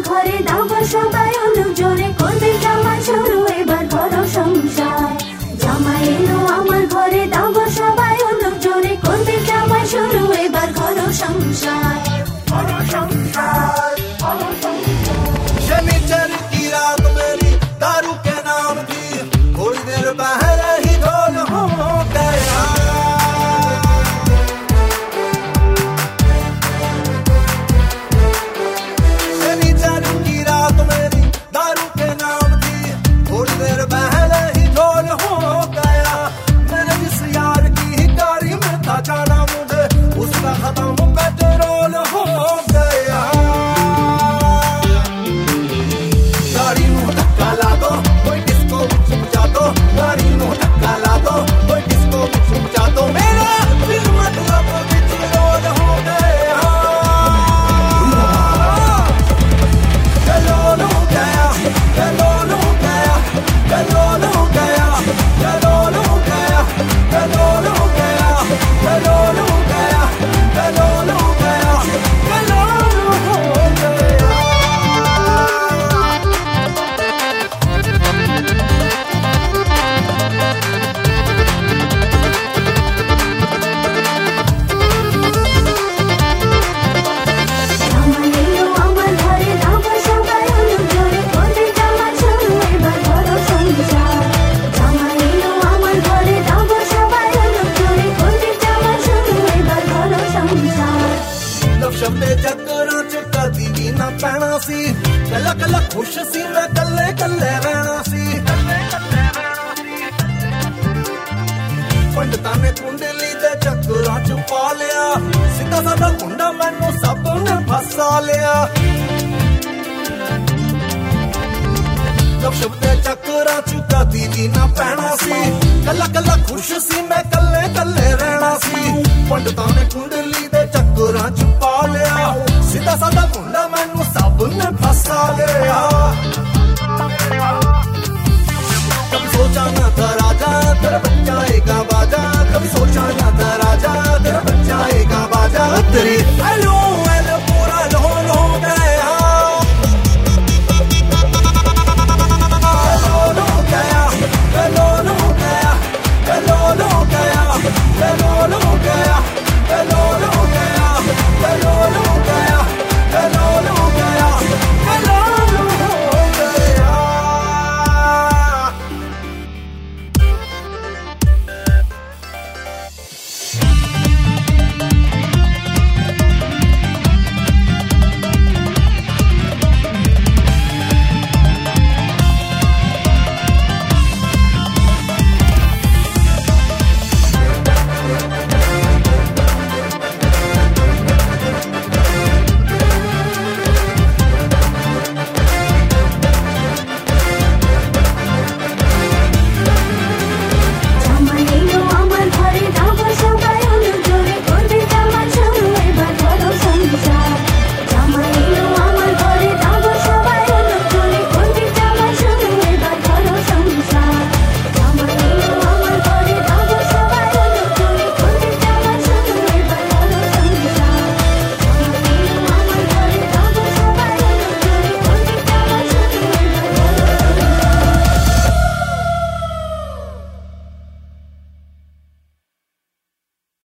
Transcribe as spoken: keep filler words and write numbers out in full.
ঘরে দাও গো সবাই অনু জোরে করবে জামাই শুরু এবার করো সংসার। জামাই এলো আমার ঘরে দাও গো সবাই অনু জোরে করবে জামাই শুরু এবার করো সংসার। করো সংসার, করো সংসার। शनिचर की रात मेरी दारू के नाम की थोड़ी देर पहले ही ढोल हो गया। शनिचर की रात मेरी दारू के नाम की थोड़ी देर पहले ही ढोल हो गया। मैंने जिस यार की ही गाड़ी में था जाना मुझे उसका खत्म पेट्रोल हो गया। गाड़ी में धक्का ला दो कोई डिस्को छुप जा दो, गाड़ी में धक्का ला दो कोई डिस्को छुप जा दो। मेरा दिल मतलब बिजरोल हो गया, जलोल हो गया, जलोल हो गया, जलोल हो गया, जलोल हो गया, जलोल हो गया, जलोल हो गया, जलोल हो गया, जलोल हो गया। জামাই এলো আমার ঘরে দাও গো সবাই অনু জোরে করবে জামাই শুরু এবার করো সংসার। জামাই এলো আমার ঘরে দাও গো সবাই অনু জোরে করবে জামাই শুরু এবার করো সংসার। लव शब्दे चक्करां च कदी भी ना पैना सी, कल्ला कल्ला खुश सी मैं कल्ले कल्ले रहना सी। पंडितां ने कुंडली दे चक्करां च पा लिया, सीधा साधा कुंडा मैनू सब ने फसा लिया। लव शब्दे चक्करां च कदी भी ना पैना सी, कल्ला कल्ला खुश सी मैं कल्ले कल्ले रहना सी। पंडितां ने कुंडली दे चक्करां च पा लिया, सीधा साधा कुंडा मैनू सब ने फसा लिया। कभी सोचा ना था राजा तेरा बच्चा एक बाजा, कभी सोचा ना था